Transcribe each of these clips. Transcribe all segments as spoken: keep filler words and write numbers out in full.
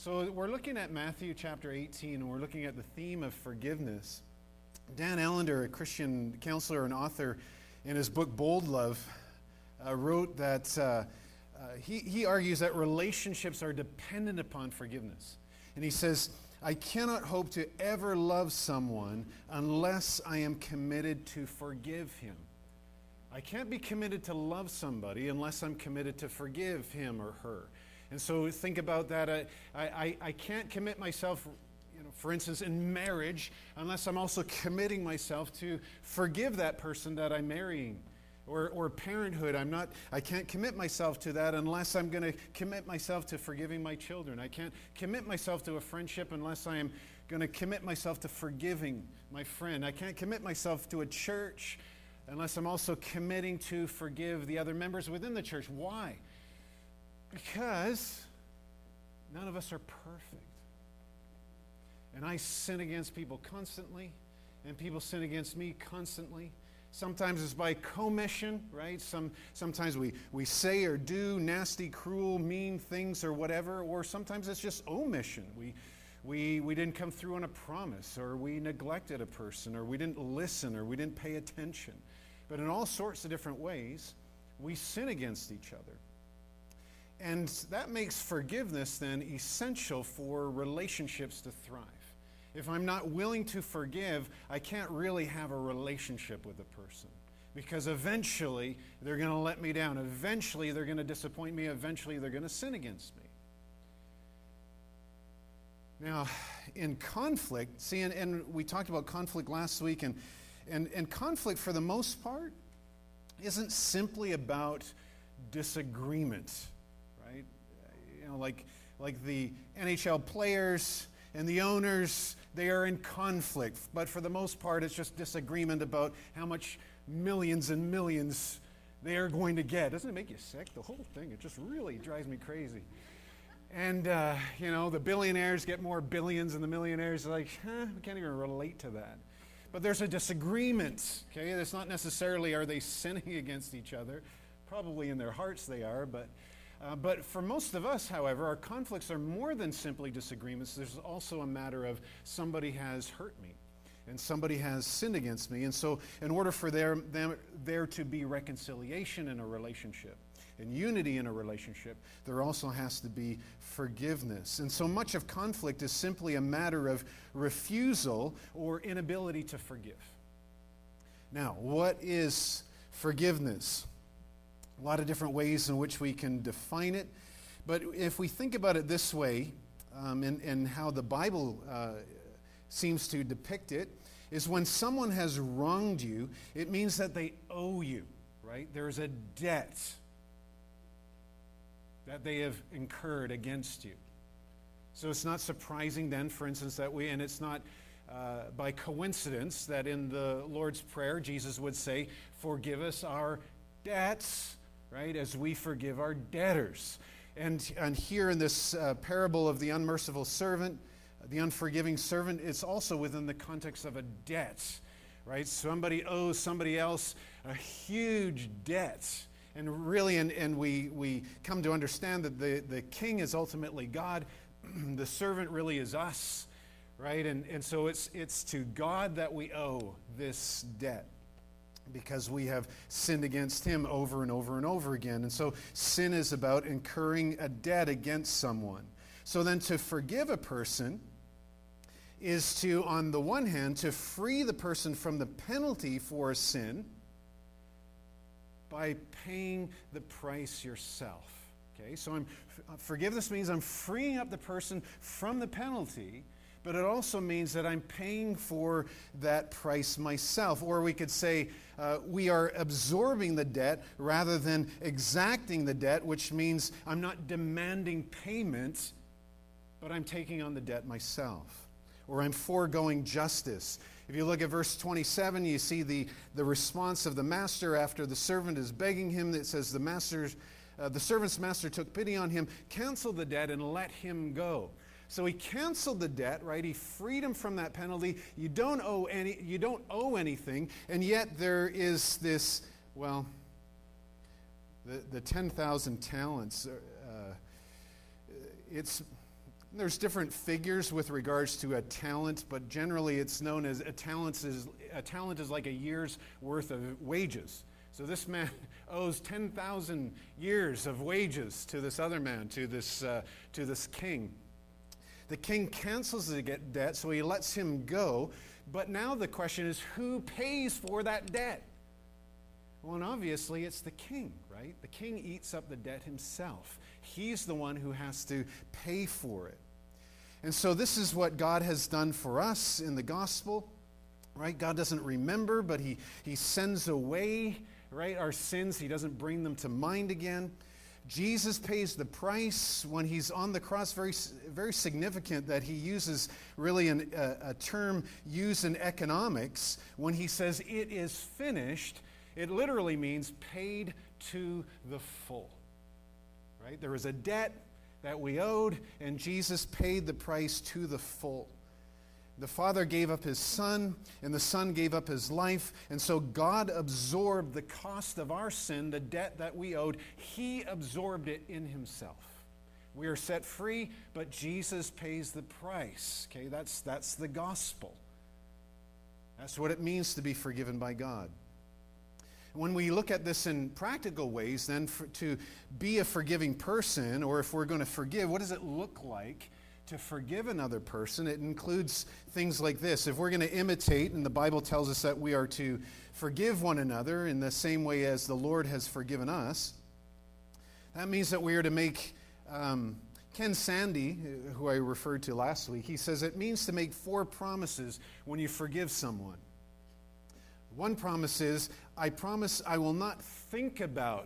So we're looking at Matthew chapter eighteen, and we're looking at the theme of forgiveness. Dan Allender, a Christian counselor and author, in his book Bold Love, uh, wrote that uh, uh, he, he argues that relationships are dependent upon forgiveness. And he says, I cannot hope to ever love someone unless I am committed to forgive him. I can't be committed to love somebody unless I'm committed to forgive him or her. And so think about that. I, I, I can't commit myself, you know, for instance, in marriage, unless I'm also committing myself to forgive that person that I'm marrying. Or, or parenthood, I'm not, I can't commit myself to that unless I'm going to commit myself to forgiving my children. I can't commit myself to a friendship unless I am going to commit myself to forgiving my friend. I can't commit myself to a church unless I'm also committing to forgive the other members within the church. Why? Because none of us are perfect. And I sin against people constantly, and people sin against me constantly. Sometimes it's by commission, right? Some, sometimes we, we say or do nasty, cruel, mean things or whatever, or sometimes it's just omission. We, we, we didn't come through on a promise, or we neglected a person, or we didn't listen, or we didn't pay attention. But in all sorts of different ways, we sin against each other. And that makes forgiveness then essential for relationships to thrive. If I'm not willing to forgive, I can't really have a relationship with a person. Because eventually, they're going to let me down. Eventually, they're going to disappoint me. Eventually, they're going to sin against me. Now, in conflict, see, and, and we talked about conflict last week, and, and, and conflict, for the most part, isn't simply about disagreement, right? You know, like, like the N H L players and the owners, they are in conflict. But for the most part, it's just disagreement about how much millions and millions they are going to get. Doesn't it make you sick? The whole thing, it just really drives me crazy. And, uh, you know, the billionaires get more billions, and the millionaires are like, huh, we can't even relate to that. But there's a disagreement, okay? It's not necessarily are they sinning against each other. Probably in their hearts they are, but Uh, but for most of us, however, our conflicts are more than simply disagreements. There's also a matter of somebody has hurt me and somebody has sinned against me. And so in order for there, them, there to be reconciliation in a relationship and unity in a relationship, there also has to be forgiveness. And so much of conflict is simply a matter of refusal or inability to forgive. Now, what is forgiveness? A lot of different ways in which we can define it. But if we think about it this way, um, and, and how the Bible uh, seems to depict it, is when someone has wronged you, it means that they owe you, right? There's a debt that they have incurred against you. So it's not surprising then, for instance, that we, and it's not uh, by coincidence that in the Lord's Prayer, Jesus would say, forgive us our debts, right, as we forgive our debtors. And, and here in this uh, parable of the unmerciful servant, the unforgiving servant, it's also within the context of a debt, right? Somebody owes somebody else a huge debt. And really, and, and we, we come to understand that the, the king is ultimately God. The servant really is us, right? And, and so it's, it's to God that we owe this debt, because we have sinned against him over and over and over again. And so sin is about incurring a debt against someone. So then to forgive a person is to, on the one hand, to free the person from the penalty for a sin by paying the price yourself. Okay, so I'm, forgiveness means I'm freeing up the person from the penalty, but it also means that I'm paying for that price myself. Or we could say uh, we are absorbing the debt rather than exacting the debt, which means I'm not demanding payment, but I'm taking on the debt myself. Or I'm foregoing justice. If you look at verse twenty-seven, you see the, the response of the master after the servant is begging him. It says the master's, uh, the servant's master took pity on him, canceled the debt, and let him go. So he canceled the debt, right? He freed him from that penalty. You don't owe any, you don't owe anything, and yet there is this, well, the, the ten thousand talents. Uh, it's There's different figures with regards to a talent, but generally it's known as a talent is, a talent is like a year's worth of wages. So this man owes ten thousand years of wages to this other man, to this, uh, to this king. The king cancels the debt, so he lets him go. But now the question is, who pays for that debt? Well, and obviously it's the king, right? The king eats up the debt himself. He's the one who has to pay for it. And so this is what God has done for us in the gospel, right? God doesn't remember, but he, he sends away, right, our sins. He doesn't bring them to mind again. Jesus pays the price when he's on the cross. Very, very significant that he uses really an, a, a term used in economics. When he says it is finished, it literally means paid to the full, right? There was a debt that we owed, and Jesus paid the price to the full. The Father gave up his Son, and the Son gave up his life, and so God absorbed the cost of our sin, the debt that we owed. He absorbed it in himself. We are set free, but Jesus pays the price. Okay, that's, that's the gospel. That's what it means to be forgiven by God. When we look at this in practical ways, then for, to be a forgiving person, or if we're going to forgive, what does it look like to forgive another person? It includes things like this. If we're going to imitate, and the Bible tells us that we are to forgive one another in the same way as the Lord has forgiven us, that means that we are to make, um, Ken Sandy, who I referred to last week, he says it means to make four promises when you forgive someone. One promise is, I promise I will not think about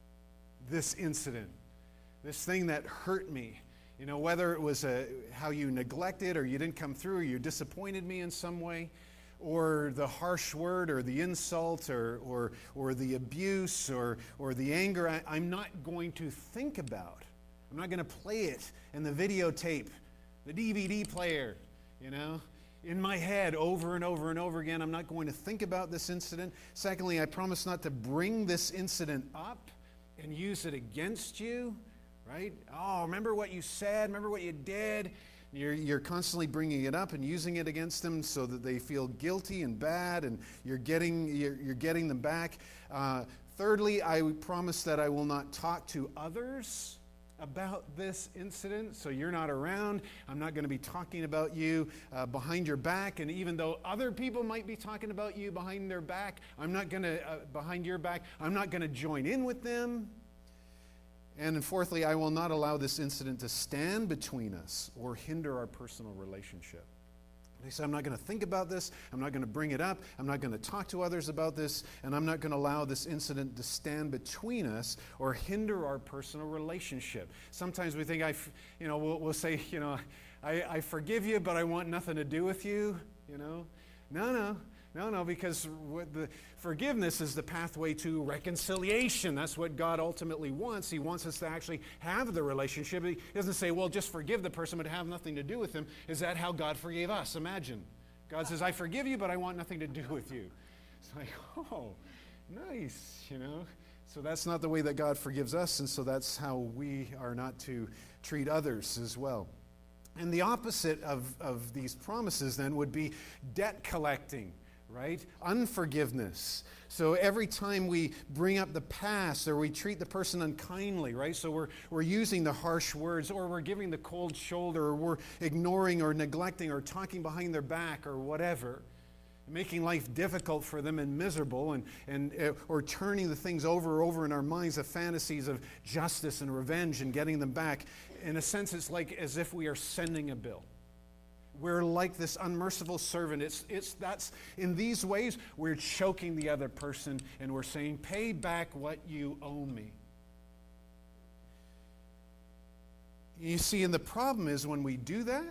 this incident, this thing that hurt me. You know, whether it was a, how you neglected or you didn't come through or you disappointed me in some way, or the harsh word or the insult or or, or the abuse or, or the anger, I, I'm not going to think about. I'm not going to play it in the videotape, the D V D player, you know. In my head over and over and over again. I'm not going to think about this incident. Secondly, I promise not to bring this incident up and use it against you, right? Oh, remember what you said? Remember what you did? You're, you're constantly bringing it up and using it against them so that they feel guilty and bad, and you're getting, you're, you're getting them back. Uh, thirdly, I promise that I will not talk to others about this incident, so you're not around. I'm not going to be talking about you uh, behind your back, and even though other people might be talking about you behind their back, I'm not going to, uh, behind your back, I'm not going to join in with them. And fourthly, I will not allow this incident to stand between us or hinder our personal relationship. They say, I'm not going to think about this, I'm not going to bring it up, I'm not going to talk to others about this, and I'm not going to allow this incident to stand between us or hinder our personal relationship. Sometimes we think, I, you know, we'll, we'll say, you know, I, I forgive you, but I want nothing to do with you, you know. No, no, no, no, because what the forgiveness is the pathway to reconciliation. That's what God ultimately wants. He wants us to actually have the relationship. He doesn't say, well, just forgive the person, but have nothing to do with them. Is that how God forgave us? Imagine. God says, I forgive you, but I want nothing to do with you. It's like, oh, nice, you know. So that's not the way that God forgives us, and so that's how we are not to treat others as well. And the opposite of, of these promises then would be debt collecting. Right? Unforgiveness. So every time we bring up the past or we treat the person unkindly, right? So we're, we're using the harsh words, or we're giving the cold shoulder, or we're ignoring or neglecting or talking behind their back or whatever, making life difficult for them and miserable, and, and uh, or turning the things over and over in our minds, the fantasies of justice and revenge and getting them back. In a sense, it's like as if we are sending a bill. We're like this unmerciful servant. It's, it's, that's, in these ways, we're choking the other person and we're saying, pay back what you owe me. You see, and the problem is when we do that,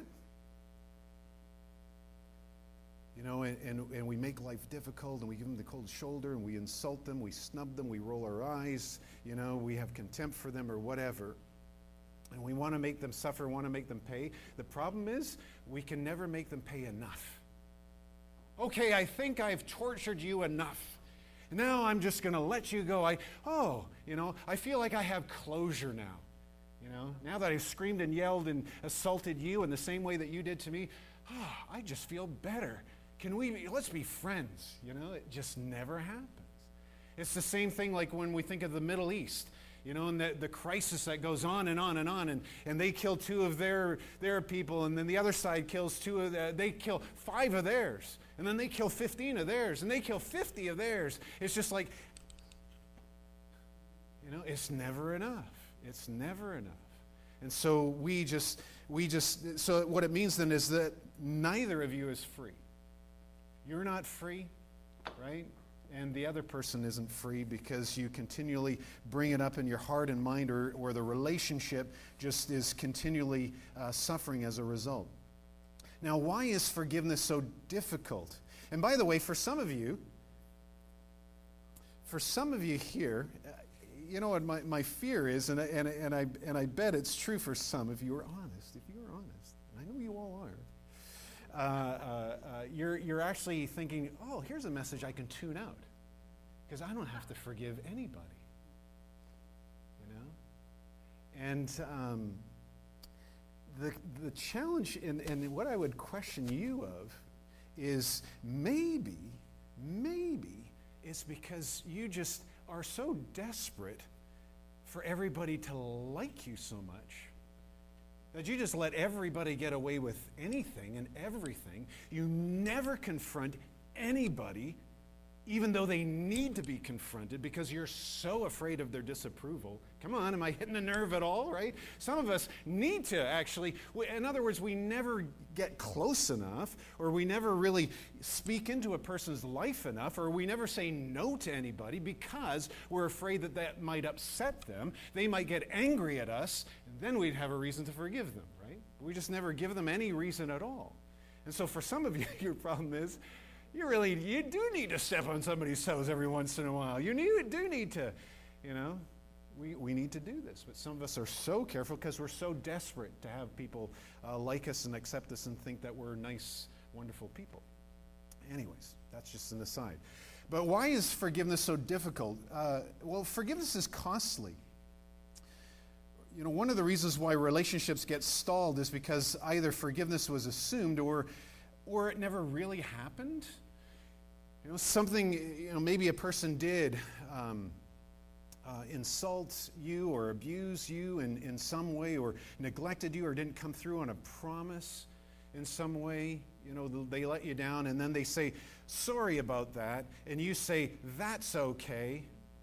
you know, and, and, and we make life difficult, and we give them the cold shoulder, and we insult them, we snub them, we roll our eyes, you know, we have contempt for them or whatever. And we want to make them suffer, want to make them pay. The problem is, we can never make them pay enough. Okay, I think I've tortured you enough. Now I'm just going to let you go. I, oh, you know, I feel like I have closure now. You know, now that I've screamed and yelled and assaulted you in the same way that you did to me, oh, I just feel better. Can we, let's be friends. You know, it just never happens. It's the same thing like when we think of the Middle East, you know, and the, the crisis that goes on and on and on, and, and they kill two of their, their people, and then the other side kills two of the, they kill five of theirs, and then they kill fifteen of theirs, and they kill fifty of theirs. It's just like, you know, it's never enough. It's never enough. And so we just, we just, so what it means then is that neither of you is free. You're not free, right? And the other person isn't free because you continually bring it up in your heart and mind, or, or the relationship just is continually uh, suffering as a result. Now, why is forgiveness so difficult? And by the way, for some of you, for some of you here, you know what my, my fear is, and I, and, and, I, and I bet it's true for some, if you were honest, if you were honest, and I know you all are, Uh, uh, uh, you're, you're actually thinking, oh, here's a message I can tune out because I don't have to forgive anybody, you know? And um, the, the challenge, and, and what I would question you of is maybe, maybe it's because you just are so desperate for everybody to like you so much that you just let everybody get away with anything and everything. You never confront anybody, even though they need to be confronted, because you're so afraid of their disapproval. Come on, am I hitting a nerve at all, right? Some of us need to actually, in other words, we never get close enough, or we never really speak into a person's life enough, or we never say no to anybody because we're afraid that that might upset them. They might get angry at us, and then we'd have a reason to forgive them, right? We just never give them any reason at all. And so for some of you, your problem is, you really, you do need to step on somebody's toes every once in a while. You need, do need to, you know, we, we need to do this. But some of us are so careful because we're so desperate to have people uh, like us and accept us and think that we're nice, wonderful people. Anyways, that's just an aside. But why is forgiveness so difficult? Uh, well, forgiveness is costly. You know, one of the reasons why relationships get stalled is because either forgiveness was assumed or or it never really happened. You know, something, you know, maybe a person did um, uh, insult you or abuse you in, in some way, or neglected you, or didn't come through on a promise in some way. You know, they let you down, and then they say, sorry about that, and you say, that's okay.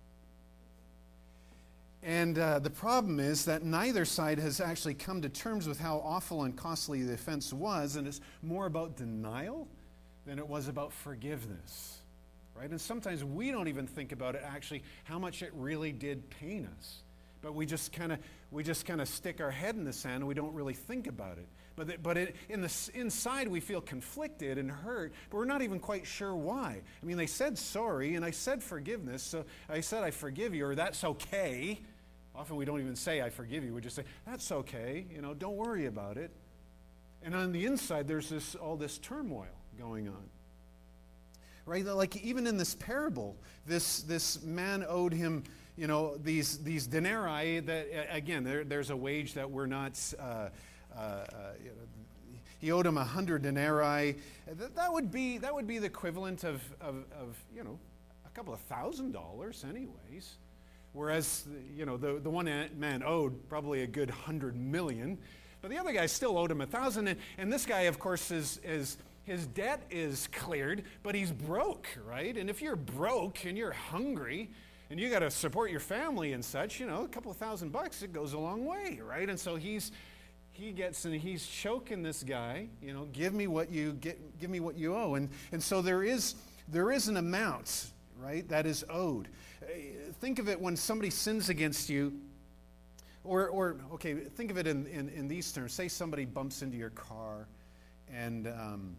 And uh, the problem is that neither side has actually come to terms with how awful and costly the offense was, and it's more about denial than it was about forgiveness, right? And sometimes we don't even think about it actually, how much it really did pain us. But we just kind of we just kind of stick our head in the sand, and we don't really think about it. But the, but it, in the inside we feel conflicted and hurt, but we're not even quite sure why. I mean, they said sorry, and I said forgiveness, so I said I forgive you, or that's okay. Often we don't even say, I forgive you. We just say, that's okay. You know, don't worry about it. And on the inside, there's this all this turmoil going on. Right? Like even in this parable, this, this man owed him, you know, these, these denarii that, again, there, there's a wage that we're not, uh, uh, uh, you know, he owed him a hundred denarii. That, that would be, that would be the equivalent of, of, of, you know, a couple of thousand dollars anyways. Whereas, you know, the, the one man owed probably a good hundred million, but the other guy still owed him a thousand. And, and this guy, of course, is, is his debt is cleared, but he's broke, right? And if you're broke and you're hungry and you got to support your family and such, you know, a couple of thousand bucks, it goes a long way, right? And so he's he gets and he's choking this guy, you know, give me what you get, give me what you owe. And and so there is there is an amount, right, that is owed. Think of it when somebody sins against you, or, or okay, think of it in, in, in these terms. Say somebody bumps into your car, and um,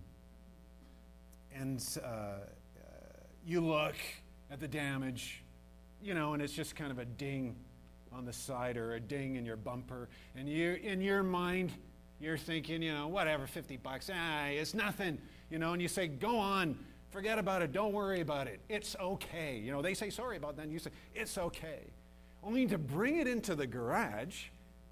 and uh, uh, you look at the damage, you know, and it's just kind of a ding on the side or a ding in your bumper, and you, in your mind, you're thinking, you know, whatever, fifty bucks, ah, it's nothing, you know, and you say, go on. Forget about it. Don't worry about it. It's okay. You know, they say sorry about that, and you say, it's okay. Only to bring it into the garage,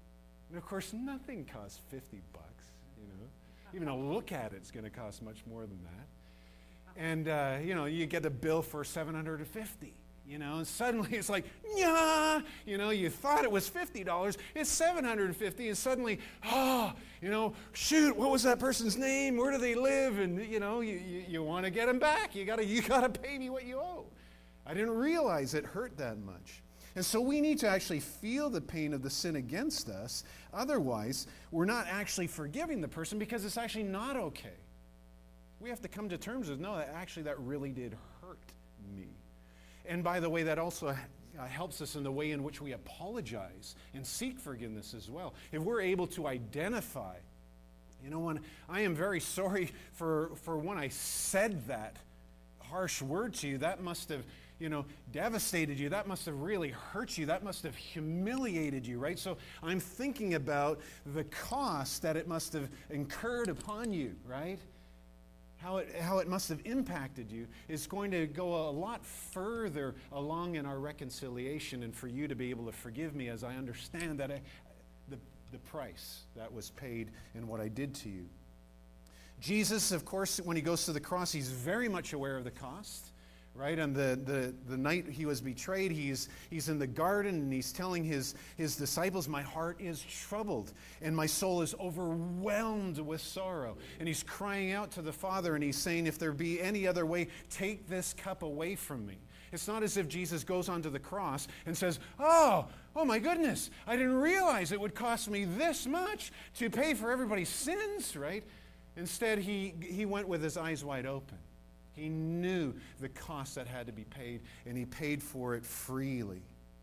And of course, nothing costs fifty bucks, you know. Even a look at it's going to cost much more than that. And, uh, you know, you get a bill for seven hundred fifty dollars. You know, and suddenly it's like, yeah, you know, you thought it was fifty dollars, it's seven hundred fifty dollars, and suddenly, oh, you know, shoot, what was that person's name? Where do they live? And, you know, you, you, you want to get them back. You got to you got to pay me what you owe. I didn't realize it hurt that much. And so we need to actually feel the pain of the sin against us. Otherwise, we're not actually forgiving the person because it's actually not okay. We have to come to terms with, no, that actually that really did hurt me. And by the way, that also uh, helps us in the way in which we apologize and seek forgiveness as well. If we're able to identify, you know, when I am very sorry for, for when I said that harsh word to you, that must have, you know, devastated you. That must have really hurt you. That must have humiliated you, right? So I'm thinking about the cost that it must have incurred upon you, right? How it, how it must have impacted you is going to go a lot further along in our reconciliation and for you to be able to forgive me as I understand that I, the, the price that was paid and what I did to you. Jesus, of course, when he goes to the cross, he's very much aware of the cost. Right? On the, the, the night he was betrayed, he's, he's in the garden and he's telling his, his disciples, my heart is troubled and my soul is overwhelmed with sorrow. And he's crying out to the Father and he's saying, if there be any other way, take this cup away from me. It's not as if Jesus goes onto the cross and says, oh, oh my goodness, I didn't realize it would cost me this much to pay for everybody's sins, right? Instead, he, he went with his eyes wide open. He knew the cost that had to be paid, and he paid for it freely.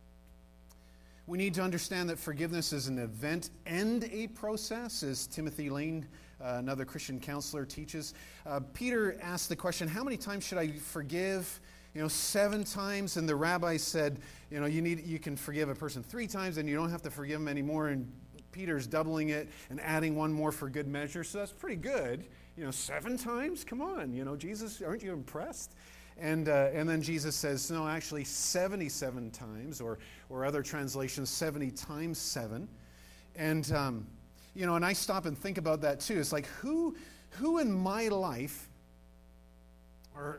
We need to understand that forgiveness is an event and a process, as Timothy Lane, uh, another Christian counselor, teaches. Uh, Peter asked the question, how many times should I forgive? You know, seven times, and the rabbi said, you know, you need you can forgive a person three times, and you don't have to forgive them anymore, and Peter's doubling it and adding one more for good measure, so that's pretty good. You know, seven times? Come on, you know, Jesus, aren't you impressed? And uh, and then Jesus says, no, actually seventy-seven times, or or other translations, seventy times seven. And, um, you know, and I stop and think about that too. It's like, who, who in my life or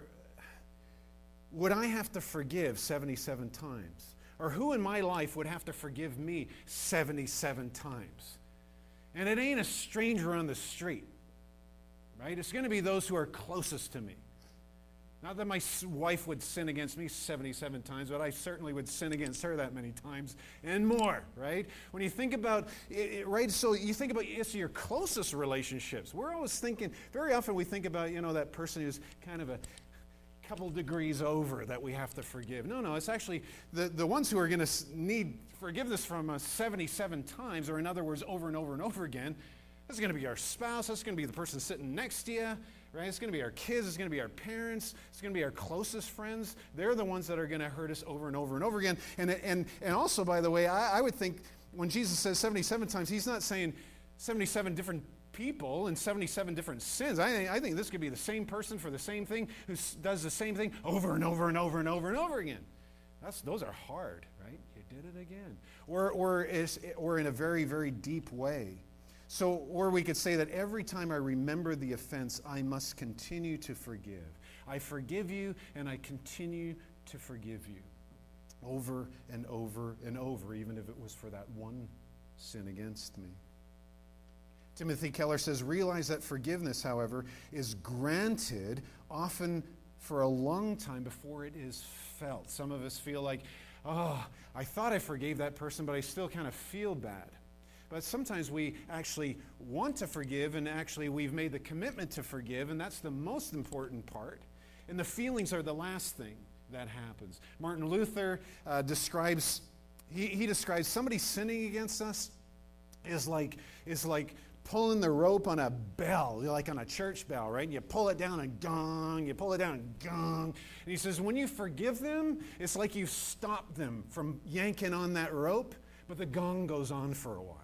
would I have to forgive seventy-seven times? Or who in my life would have to forgive me seventy-seven times? And it ain't a stranger on the street. Right? It's going to be those who are closest to me. Not that my wife would sin against me seventy-seven times, but I certainly would sin against her that many times and more, right? When you think about it, right, so you think about it's your closest relationships. We're always thinking, very often we think about, you know, that person who's kind of a couple degrees over that we have to forgive. No, no, it's actually the, the ones who are going to need forgiveness from us seventy-seven times, or in other words, over and over and over again. That's going to be our spouse. That's going to be the person sitting next to you, right? It's going to be our kids. It's going to be our parents. It's going to be our closest friends. They're the ones that are going to hurt us over and over and over again. And and and also, by the way, I, I would think when Jesus says seventy-seven times, he's not saying seventy-seven different people and seventy-seven different sins. I think, I think this could be the same person for the same thing who does the same thing over and over and over and over and over again. That's those are hard, right? You did it again. Or or is or in a very, very deep way. So, or we could say that every time I remember the offense, I must continue to forgive. I forgive you, and I continue to forgive you over and over and over, even if it was for that one sin against me. Timothy Keller says, realize that forgiveness, however, is granted often for a long time before it is felt. Some of us feel like, oh, I thought I forgave that person, but I still kind of feel bad. But sometimes we actually want to forgive, and actually we've made the commitment to forgive, and that's the most important part. And the feelings are the last thing that happens. Martin Luther uh, describes, he, he describes somebody sinning against us is like, is like pulling the rope on a bell, like on a church bell, right? You pull it down and gong, you pull it down and gong. And he says, when you forgive them, it's like you've stopped them from yanking on that rope, but the gong goes on for a while.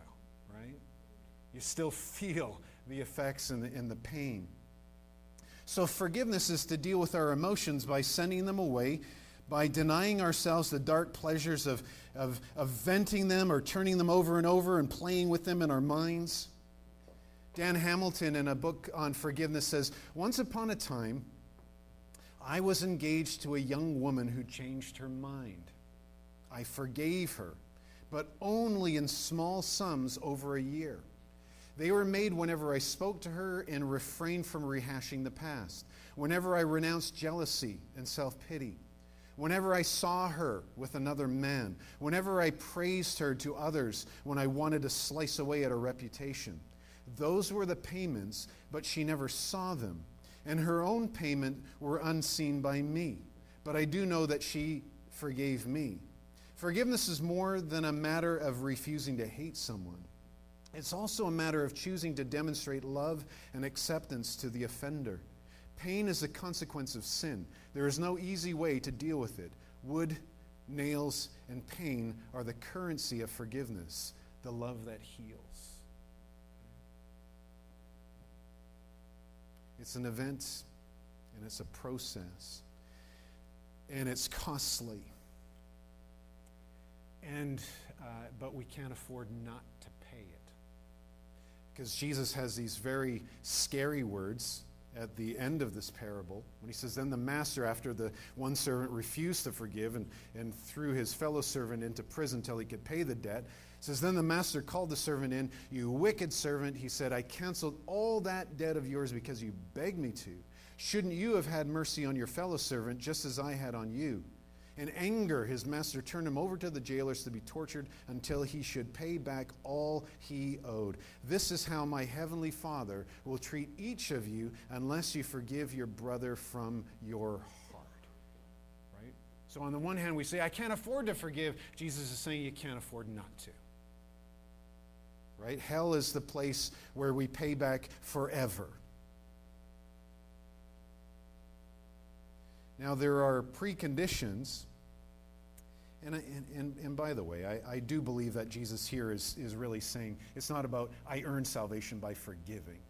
You still feel the effects and the, and the pain. So forgiveness is to deal with our emotions by sending them away, by denying ourselves the dark pleasures of, of, of venting them or turning them over and over and playing with them in our minds. Dan Hamilton, in a book on forgiveness, says, "Once upon a time, I was engaged to a young woman who changed her mind. I forgave her, but only in small sums over a year. They were made whenever I spoke to her and refrained from rehashing the past, whenever I renounced jealousy and self-pity, whenever I saw her with another man, whenever I praised her to others when I wanted to slice away at her reputation. Those were the payments, but she never saw them, and her own payment were unseen by me. But I do know that she forgave me." Forgiveness is more than a matter of refusing to hate someone. It's also a matter of choosing to demonstrate love and acceptance to the offender. Pain is a consequence of sin. There is no easy way to deal with it. Wood, nails, and pain are the currency of forgiveness, the love that heals. It's an event, and it's a process, and it's costly. And uh, but we can't afford not to pay it. Because Jesus has these very scary words at the end of this parable when he says, "Then the master, after the one servant refused to forgive and, and threw his fellow servant into prison till he could pay the debt, says, then the master called the servant in. 'You wicked servant,' he said, 'I canceled all that debt of yours because you begged me to. Shouldn't you have had mercy on your fellow servant just as I had on you?' In anger, his master turned him over to the jailers to be tortured until he should pay back all he owed. This is how my heavenly Father will treat each of you unless you forgive your brother from your heart." Right? So on the one hand, we say, I can't afford to forgive. Jesus is saying you can't afford not to. Right? Hell is the place where we pay back forever. Now, there are preconditions. And, and, and, and by the way, I, I do believe that Jesus here is, is really saying it's not about I earn salvation by forgiving.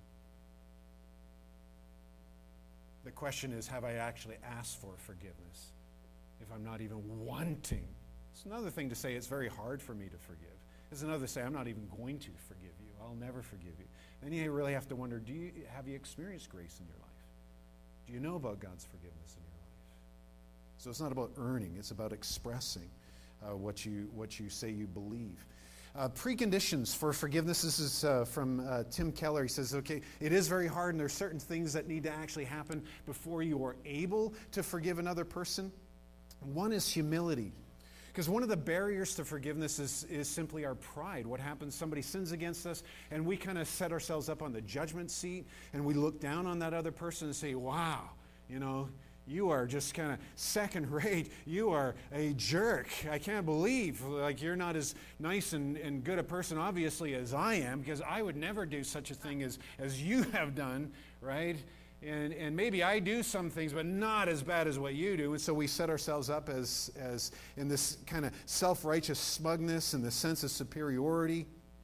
The question is, have I actually asked for forgiveness? If I'm not even wanting. It's another thing to say it's very hard for me to forgive. It's another to say I'm not even going to forgive you. I'll never forgive you. Then you really have to wonder, do you have you experienced grace in your life? Do you know about God's forgiveness in your life? So it's not about earning, it's about expressing uh, what you what you say you believe. Uh, preconditions for forgiveness. This is uh, from uh, Tim Keller. He says, okay, it is very hard, and there are certain things that need to actually happen before you are able to forgive another person. One is humility. Because one of the barriers to forgiveness is, is simply our pride. What happens? Somebody sins against us, and we kind of set ourselves up on the judgment seat, and we look down on that other person and say, wow, you know, you are just kind of second rate. You are a jerk. I can't believe like you're not as nice and, and good a person, obviously, as I am, because I would never do such a thing as, as you have done, right? And, and maybe I do some things, but not as bad as what you do. And so we set ourselves up as, as in this kind of self-righteous smugness and the sense of superiority.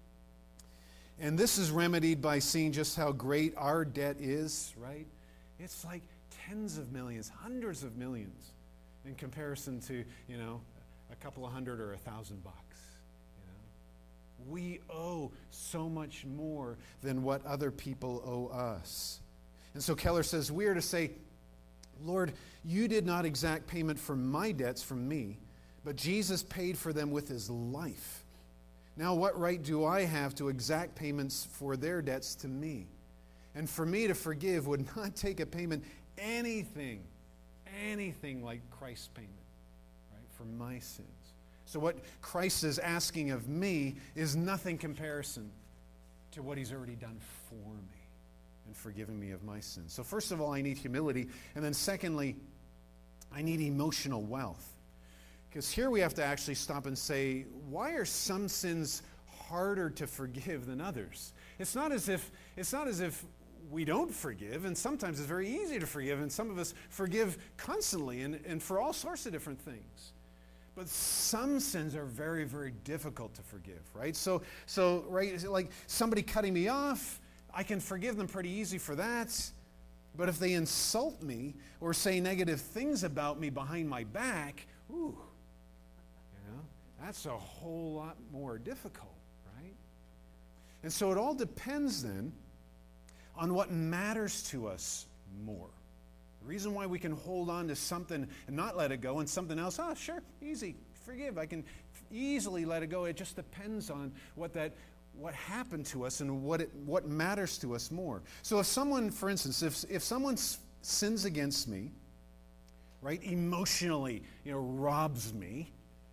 And this is remedied by seeing just how great our debt is, right? It's like tens of millions, hundreds of millions in comparison to, you know, a couple of hundred or a thousand bucks. You know? We owe so much more than what other people owe us. And so Keller says, we are to say, Lord, you did not exact payment for my debts from me, but Jesus paid for them with his life. Now what right do I have to exact payments for their debts to me? And for me to forgive would not take a payment anything, anything like Christ's payment, right, for my sins. So what Christ is asking of me is nothing comparison to what he's already done for me and forgiving me of my sins. So first of all, I need humility. And then secondly, I need emotional wealth. Because here we have to actually stop and say, why are some sins harder to forgive than others? It's not as if, it's not as if we don't forgive, and sometimes it's very easy to forgive, and some of us forgive constantly and, and for all sorts of different things. But some sins are very, very difficult to forgive, right? So, so right, like somebody cutting me off, I can forgive them pretty easy for that. But if they insult me or say negative things about me behind my back, ooh, you know, that's a whole lot more difficult, right? And so it all depends then on what matters to us more. The reason why we can hold on to something and not let it go, and something else, oh, sure, easy, forgive, I can easily let it go. It just depends on what that what happened to us and what it, what matters to us more. So if someone, for instance, if, if someone sins against me, right, emotionally, you know, robs me,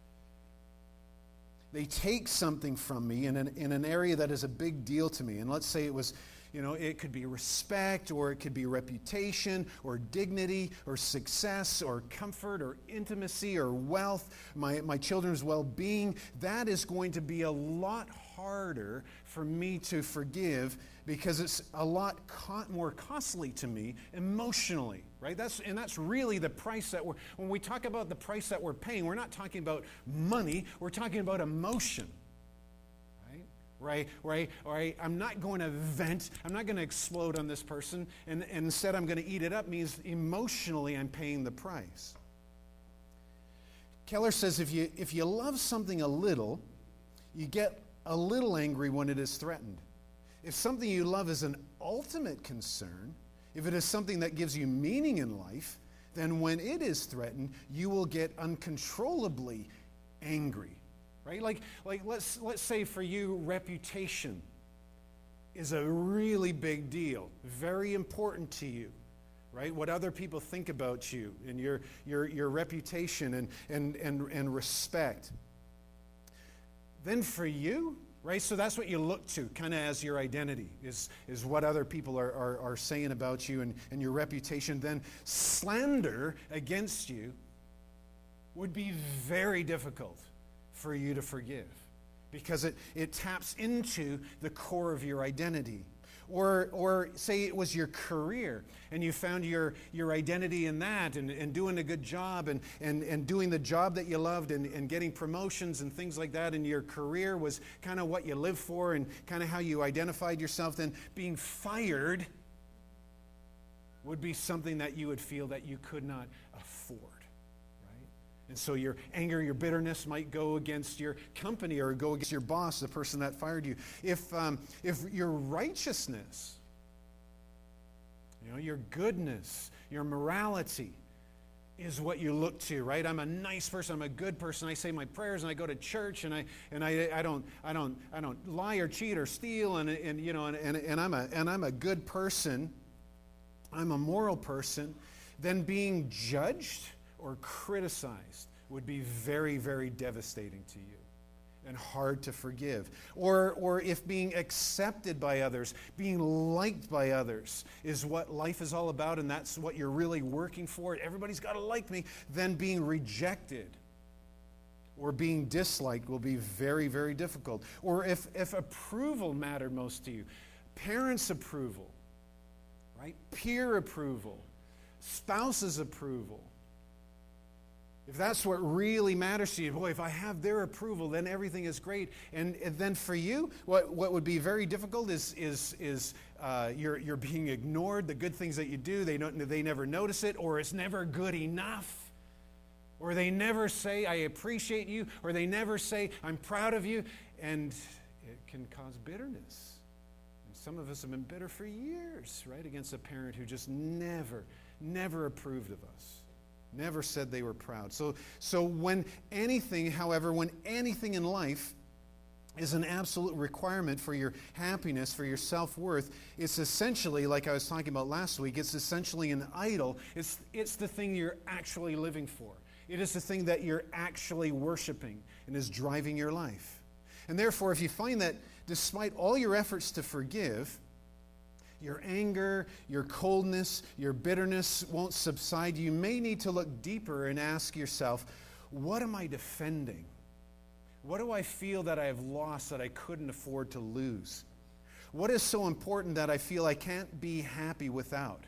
they take something from me in an, in an area that is a big deal to me, and let's say it was, you know, it could be respect, or it could be reputation, or dignity, or success, or comfort, or intimacy, or wealth, my, my children's well-being. That is going to be a lot harder for me to forgive because it's a lot co- more costly to me emotionally, right? That's and that's really the price that we're, when we talk about the price that we're paying, we're not talking about money, we're talking about emotion. Right, right, right. I'm not going to vent. I'm not going to explode on this person. And, and instead, I'm going to eat it up. Means emotionally, I'm paying the price. Keller says if you if you love something a little, you get a little angry when it is threatened. If something you love is an ultimate concern, if it is something that gives you meaning in life, then when it is threatened, you will get uncontrollably angry. Right? Like, like let's, let's say for you, reputation is a really big deal, very important to you, right? What other people think about you and your, your, your reputation and, and, and, and respect. Then for you, right, so that's what you look to kind of as your identity, is, is what other people are, are, are saying about you and, and your reputation. Then slander against you would be very difficult for you to forgive, because it, it taps into the core of your identity. Or or say it was your career and you found your, your identity in that and, and doing a good job and, and, and doing the job that you loved and, and getting promotions and things like that, and your career was kind of what you lived for and kind of how you identified yourself. Then being fired would be something that you would feel that you could not afford. And so your anger, your bitterness might go against your company or go against your boss, the person that fired you. If um, if your righteousness, you know, your goodness, your morality is what you look to, right? I'm a nice person, I'm a good person. I say my prayers and I go to church and I and I, I don't I don't I don't lie or cheat or steal and and you know and, and, and I'm a and I'm a good person. I'm a moral person. Then being judged or criticized would be very, very devastating to you and hard to forgive. Or, or if being accepted by others, being liked by others is what life is all about and that's what you're really working for, everybody's got to like me, then being rejected or being disliked will be very, very difficult. Or if, if approval mattered most to you, parents' approval, right? Peer approval, spouse's approval, if that's what really matters to you, boy, if I have their approval, then everything is great. And, and then for you, what, what would be very difficult is is is uh, you're you're being ignored. The good things that you do, they don't they never notice it, or it's never good enough, or they never say I appreciate you, or they never say I'm proud of you, and it can cause bitterness. And some of us have been bitter for years, right, against a parent who just never, never approved of us. Never said they were proud. So, so when anything, however, when anything in life is an absolute requirement for your happiness, for your self-worth, it's essentially, like I was talking about last week, it's essentially an idol. It's, it's the thing you're actually living for. It is the thing that you're actually worshiping and is driving your life. And therefore, if you find that despite all your efforts to forgive, your anger, your coldness, your bitterness won't subside, you may need to look deeper and ask yourself, what am I defending? What do I feel that I have lost that I couldn't afford to lose? What is so important that I feel I can't be happy without?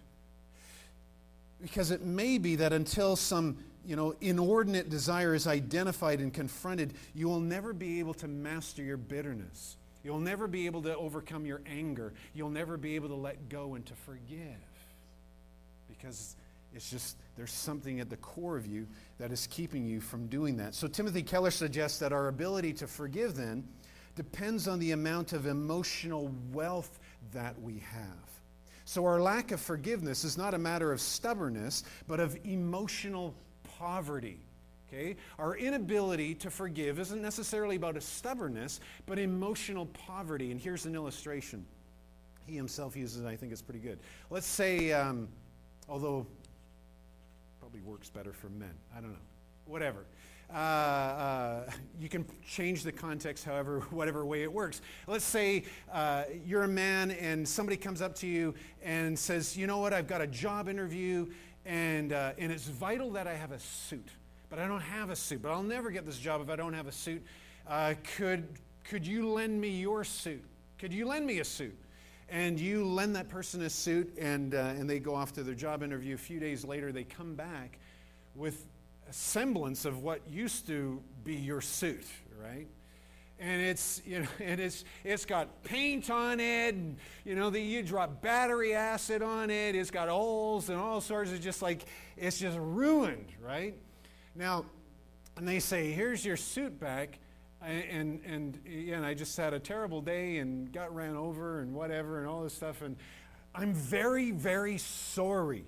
Because it may be that until some, you know, inordinate desire is identified and confronted, you will never be able to master your bitterness. You'll never be able to overcome your anger. You'll never be able to let go and to forgive. because it's just, there's something at the core of you that is keeping you from doing that. So Timothy Keller suggests that our ability to forgive then depends on the amount of emotional wealth that we have. So our lack of forgiveness is not a matter of stubbornness, but of emotional poverty. Okay? Our inability to forgive isn't necessarily about a stubbornness, but emotional poverty. And here's an illustration. He himself uses it, I think it's pretty good. Let's say, um, although probably works better for men. I don't know. Whatever. Uh, uh, you can change the context however, whatever way it works. Let's say uh, you're a man and somebody comes up to you and says, you know what, I've got a job interview and, uh, and it's vital that I have a suit. But I don't have a suit. But I'll never get this job if I don't have a suit. Uh, could, could you lend me your suit? Could you lend me a suit? And you lend that person a suit, and, uh, and they go off to their job interview. A few days later, they come back with a semblance of what used to be your suit, right? And it's, you know, and it's it's got paint on it, and, you know, that you drop battery acid on it. It's got holes and all sorts of just like, it's just ruined, right? Now, and they say, here's your suit back. And, and, yeah, and I just had a terrible day and got ran over and whatever and all this stuff. And I'm very, very sorry.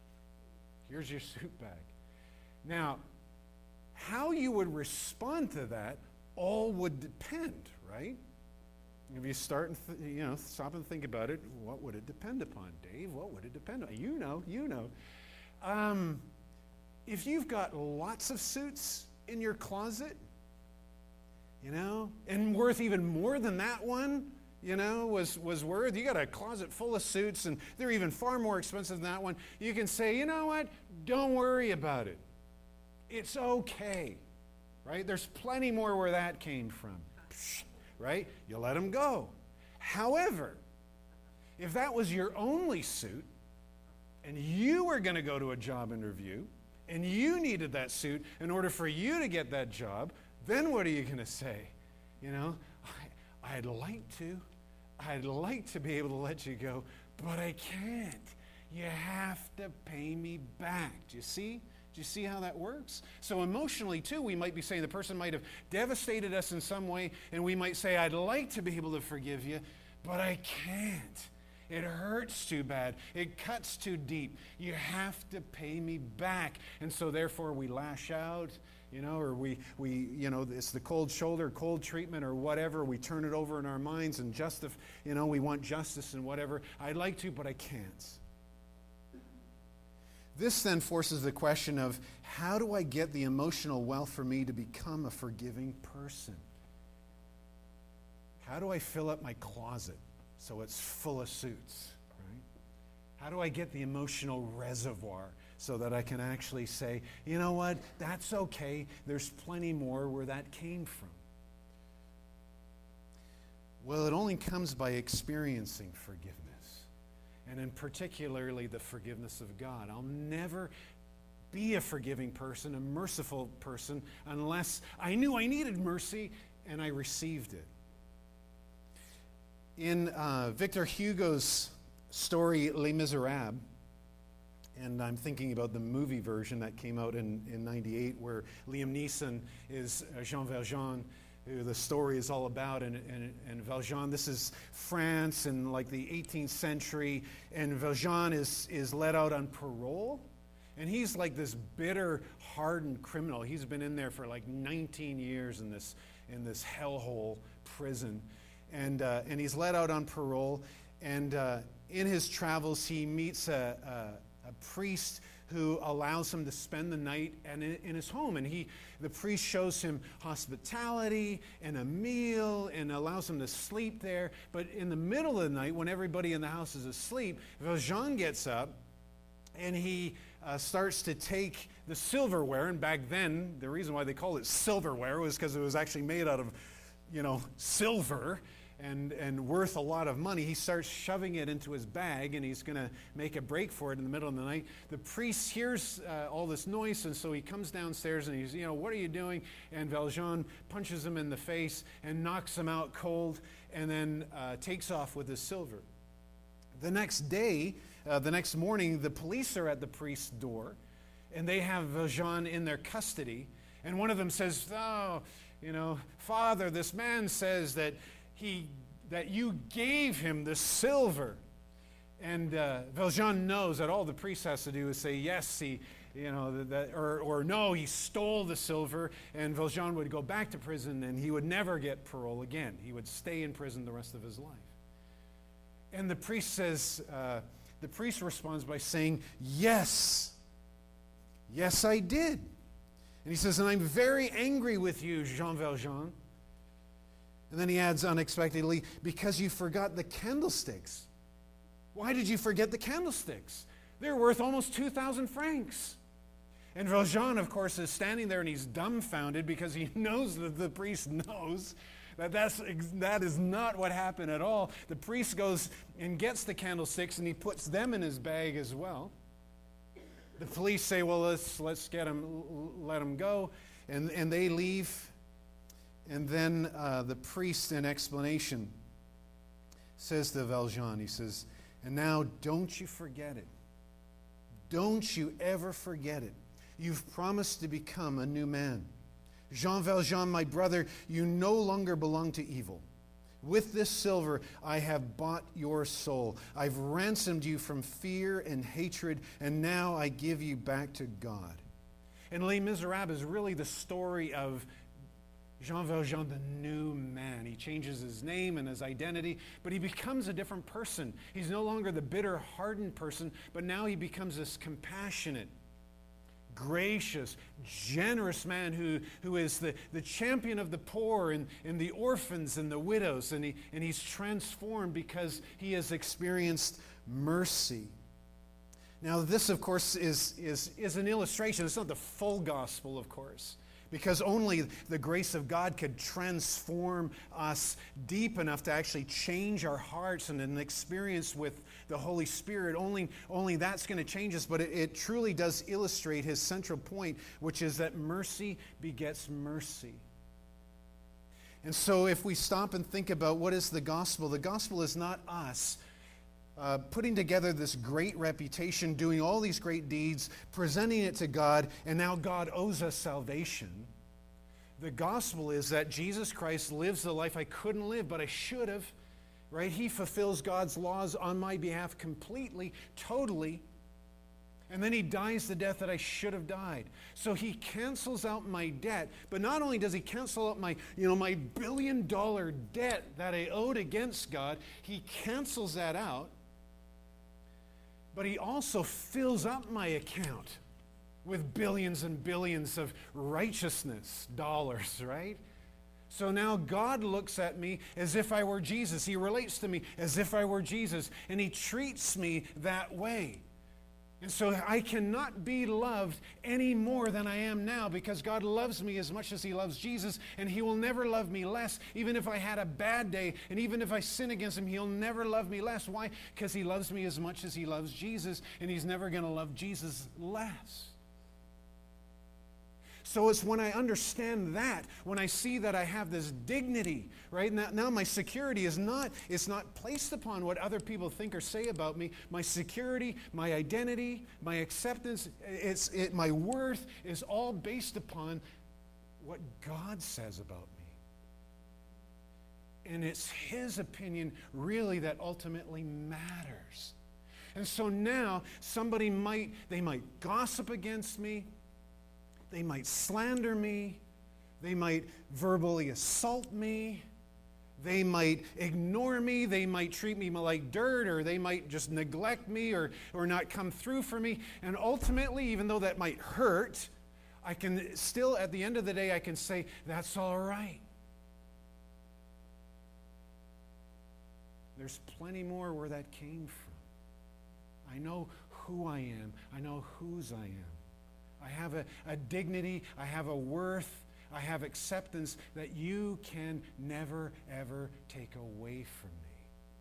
Here's your suit back. Now, how you would respond to that all would depend, right? If you start and, th- you know, stop and think about it, what would it depend upon? Dave, what would it depend on? You know, you know. Um, if you've got lots of suits in your closet, you know, and worth even more than that one, you know, was, was worth. You got a closet full of suits, and they're even far more expensive than that one. You can say, you know what, don't worry about it. It's okay, right? There's plenty more where that came from, right? You let them go. However, if that was your only suit, and you were going to go to a job interview, and you needed that suit in order for you to get that job, then what are you going to say? You know, I, I'd like to. I'd like to be able to let you go, but I can't. You have to pay me back. Do you see? Do you see how that works? So emotionally, too, we might be saying the person might have devastated us in some way, and we might say, I'd like to be able to forgive you, but I can't. It hurts too bad. It cuts too deep. You have to pay me back. And so therefore we lash out, you know, or we, we you know, it's the cold shoulder, cold treatment or whatever. We turn it over in our minds and justify, you know, we want justice and whatever. I'd like to, but I can't. This then forces the question of, how do I get the emotional wealth for me to become a forgiving person? How do I fill up my closet so it's full of suits, right? How do I get the emotional reservoir so that I can actually say, you know what, that's okay. There's plenty more where that came from. Well, it only comes by experiencing forgiveness. And in particularly the forgiveness of God. I'll never be a forgiving person, a merciful person, unless I knew I needed mercy and I received it. In uh, Victor Hugo's story, Les Miserables, and I'm thinking about the movie version that came out in, in ninety-eight, where Liam Neeson is uh, Jean Valjean, who the story is all about. And, and, and Valjean, this is France in like the eighteenth century, and Valjean is, is let out on parole. And he's like this bitter, hardened criminal. He's been in there for like nineteen years in this, in this hellhole prison. And, uh, and he's let out on parole. And uh, in his travels, he meets a, a, a priest who allows him to spend the night in, in his home. And he, the priest shows him hospitality and a meal and allows him to sleep there. But in the middle of the night, when everybody in the house is asleep, Valjean gets up and he uh, starts to take the silverware. And back then, the reason why they called it silverware was because it was actually made out of, you know, silver. And, and worth a lot of money. He starts shoving it into his bag, and he's going to make a break for it in the middle of the night. The priest hears uh, all this noise, and so he comes downstairs, and he's, you know, what are you doing? And Valjean punches him in the face and knocks him out cold, and then uh, takes off with his silver. The next day, uh, the next morning, the police are at the priest's door, and they have Valjean in their custody. And one of them says, "Oh, you know, Father, this man says that he that you gave him the silver." And uh, Valjean knows that all the priest has to do is say, "Yes, he, you know, that, or, or no, he stole the silver." And Valjean would go back to prison, and he would never get parole again. He would stay in prison the rest of his life. And the priest says, uh, the priest responds by saying, "Yes, yes, I did." And he says, "And I'm very angry with you, Jean Valjean." And then he adds unexpectedly, "Because you forgot the candlesticks." "Why did you forget the candlesticks? They're worth almost two thousand francs. And Valjean, of course, is standing there and he's dumbfounded because he knows that the priest knows that that's, that is not what happened at all. The priest goes and gets the candlesticks and he puts them in his bag as well. The police say, "Well, let's, let's get him, let him go." And, and they leave. And then uh, the priest, in explanation, says to Valjean, he says, "And now don't you forget it. Don't you ever forget it. You've promised to become a new man. Jean Valjean, my brother, you no longer belong to evil. With this silver, I have bought your soul. I've ransomed you from fear and hatred, and now I give you back to God." And Les Miserables is really the story of Jean Valjean, the new man. He changes his name and his identity, but he becomes a different person. He's no longer the bitter, hardened person, but now he becomes this compassionate, gracious, generous man who, who is the, the champion of the poor and, and the orphans and the widows. And, he, and he's transformed because he has experienced mercy. Now, this, of course, is, is, is an illustration. It's not the full gospel, of course, because only the grace of God could transform us deep enough to actually change our hearts, and an experience with the Holy Spirit. Only, only that's going to change us, but it, it truly does illustrate his central point, which is that mercy begets mercy. And so if we stop and think about what is the gospel, the gospel is not us Uh, putting together this great reputation, doing all these great deeds, presenting it to God, and now God owes us salvation. The gospel is that Jesus Christ lives the life I couldn't live, but I should have, right? He fulfills God's laws on my behalf completely, totally, and then he dies the death that I should have died. So he cancels out my debt, but not only does he cancel out my, you know, my billion dollar debt that I owed against God, he cancels that out, but he also fills up my account with billions and billions of righteousness dollars, right? So now God looks at me as if I were Jesus. He relates to me as if I were Jesus, and he treats me that way. And so I cannot be loved any more than I am now, because God loves me as much as he loves Jesus, and he will never love me less. Even if I had a bad day, and even if I sin against him, he'll never love me less. Why? Because he loves me as much as he loves Jesus, and he's never going to love Jesus less. So it's when I understand that, when I see that I have this dignity, right? Now, now my security is not, it's not placed upon what other people think or say about me. My security, my identity, my acceptance, it's, it, my worth is all based upon what God says about me. And it's his opinion really that ultimately matters. And so now somebody might, they might gossip against me. They might slander me. They might verbally assault me. They might ignore me. They might treat me like dirt, or they might just neglect me, or, or not come through for me. And ultimately, even though that might hurt, I can still, at the end of the day, I can say, that's all right. There's plenty more where that came from. I know who I am. I know whose I am. I have a, a dignity, I have a worth, I have acceptance that you can never, ever take away from me.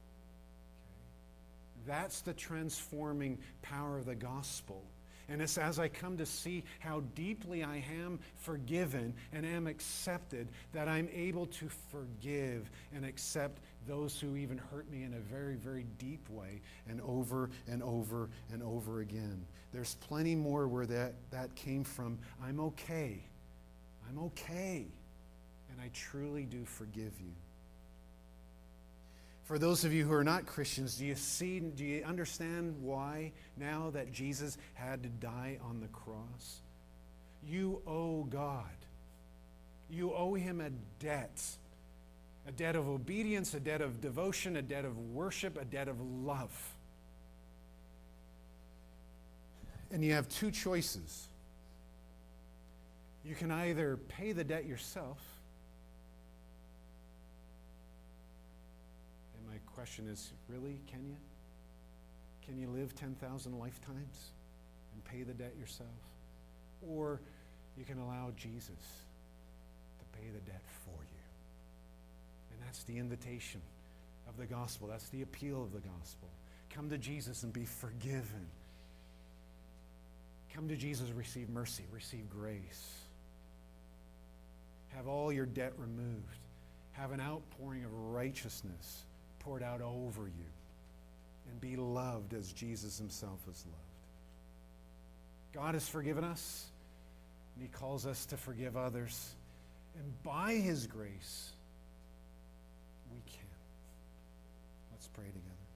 Okay? That's the transforming power of the gospel. And it's as I come to see how deeply I am forgiven and am accepted that I'm able to forgive and accept those who even hurt me in a very, very deep way, and over and over and over again. There's plenty more where that, that came from. I'm okay. I'm okay. And I truly do forgive you. For those of you who are not Christians, do you see, do you understand why now that Jesus had to die on the cross? You owe God. You owe him a debt. A debt of obedience, a debt of devotion, a debt of worship, a debt of love. And you have two choices. You can either pay the debt yourself. And my question is, really, can you? Can you live ten thousand lifetimes and pay the debt yourself? Or you can allow Jesus to pay the debt for you. And that's the invitation of the gospel. That's the appeal of the gospel. Come to Jesus and be forgiven. Come to Jesus and receive mercy, receive grace. Have all your debt removed. Have an outpouring of righteousness poured out over you. And be loved as Jesus himself is loved. God has forgiven us, and he calls us to forgive others. And by his grace, we can. Let's pray together.